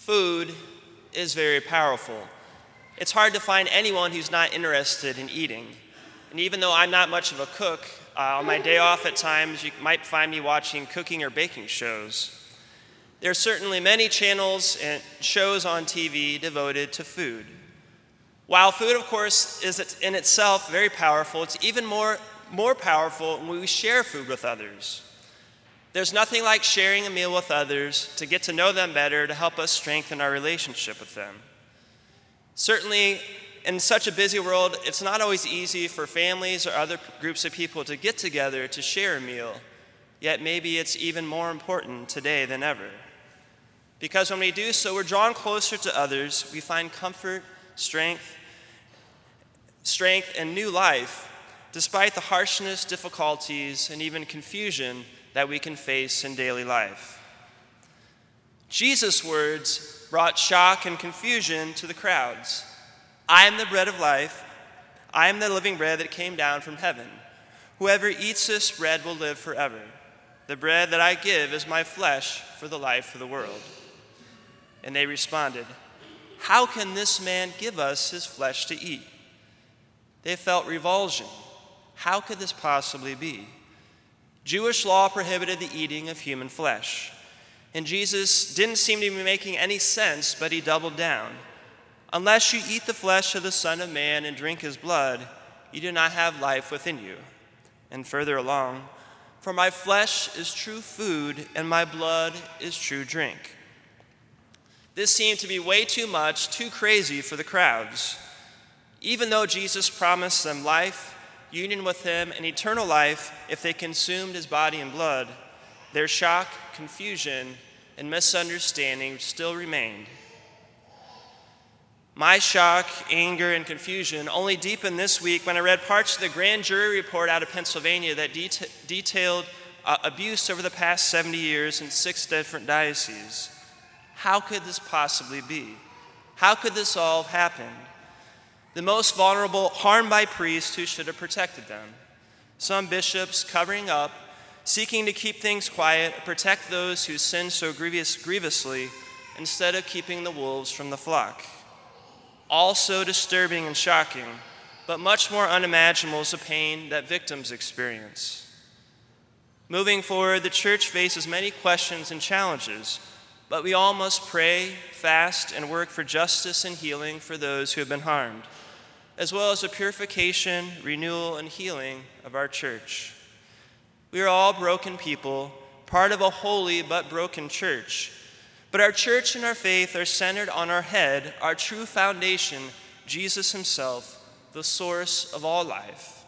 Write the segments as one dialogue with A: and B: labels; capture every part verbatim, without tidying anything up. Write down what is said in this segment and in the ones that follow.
A: Food is very powerful. It's hard to find anyone who's not interested in eating. And even though I'm not much of a cook, uh, on my day off at times you might find me watching cooking or baking shows. There are certainly many channels and shows on T V devoted to food. While food, of course, is in itself very powerful, it's even more, more powerful when we share food with others. There's nothing like sharing a meal with others to get to know them better, to help us strengthen our relationship with them. Certainly, in such a busy world, it's not always easy for families or other groups of people to get together to share a meal, yet maybe it's even more important today than ever. Because when we do so, we're drawn closer to others, we find comfort, strength, strength, and new life, despite the harshness, difficulties, and even confusion that we can face in daily life. Jesus' words brought shock and confusion to the crowds. I am the bread of life. I am the living bread that came down from heaven. Whoever eats this bread will live forever. The bread that I give is my flesh for the life of the world. And they responded, how can this man give us his flesh to eat? They felt revulsion. How could this possibly be? Jewish law prohibited the eating of human flesh. And Jesus didn't seem to be making any sense, but he doubled down. Unless you eat the flesh of the Son of Man and drink his blood, you do not have life within you. And further along, for my flesh is true food and my blood is true drink. This seemed to be way too much, too crazy for the crowds. Even though Jesus promised them life, union with him, and eternal life if they consumed his body and blood, their shock, confusion, and misunderstanding still remained. My shock, anger, and confusion only deepened this week when I read parts of the grand jury report out of Pennsylvania that deta- detailed uh, abuse over the past seventy years in six different dioceses. How could this possibly be? How could this all have happened? The most vulnerable harmed by priests who should have protected them. Some bishops covering up, seeking to keep things quiet, protect those who sin so grievous, grievously, instead of keeping the wolves from the flock. All so disturbing and shocking, but much more unimaginable is the pain that victims experience. Moving forward, the church faces many questions and challenges, but we all must pray, fast, and work for justice and healing for those who have been harmed, as well as the purification, renewal, and healing of our church. We are all broken people, part of a holy but broken church. But our church and our faith are centered on our head, our true foundation, Jesus himself, the source of all life.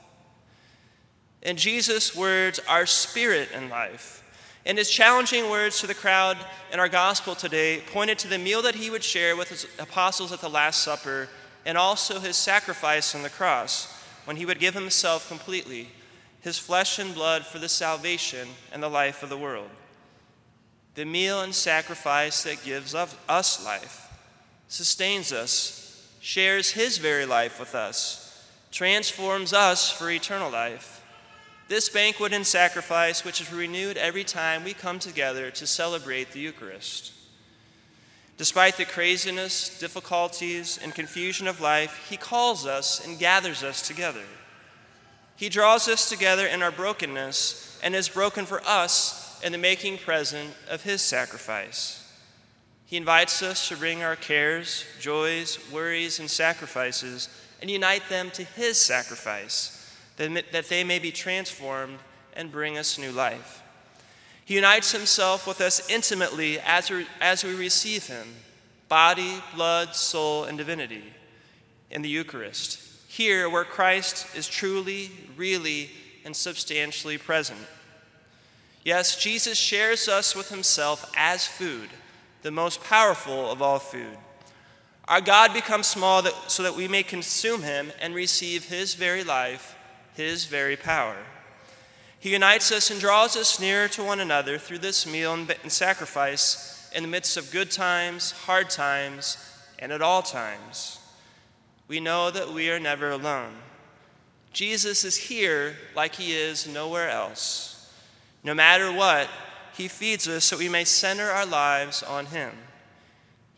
A: In Jesus' words, our spirit and life. And his challenging words to the crowd in our gospel today pointed to the meal that he would share with his apostles at the Last Supper, and also his sacrifice on the cross, when he would give himself completely, his flesh and blood for the salvation and the life of the world. The meal and sacrifice that gives us life, sustains us, shares his very life with us, transforms us for eternal life. This banquet and sacrifice, which is renewed every time we come together to celebrate the Eucharist. Despite the craziness, difficulties, and confusion of life, he calls us and gathers us together. He draws us together in our brokenness and is broken for us in the making present of his sacrifice. He invites us to bring our cares, joys, worries, and sacrifices and unite them to his sacrifice, that they may be transformed and bring us new life. He unites himself with us intimately as we, as we receive him, body, blood, soul, and divinity, in the Eucharist, here where Christ is truly, really, and substantially present. Yes, Jesus shares us with himself as food, the most powerful of all food. Our God becomes small that, so that we may consume him and receive his very life, his very power. He unites us and draws us nearer to one another through this meal and sacrifice in the midst of good times, hard times, and at all times. We know that we are never alone. Jesus is here like he is nowhere else. No matter what, he feeds us so we may center our lives on him.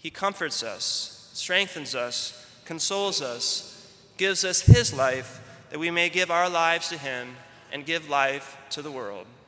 A: He comforts us, strengthens us, consoles us, gives us his life, that we may give our lives to him and give life to the world.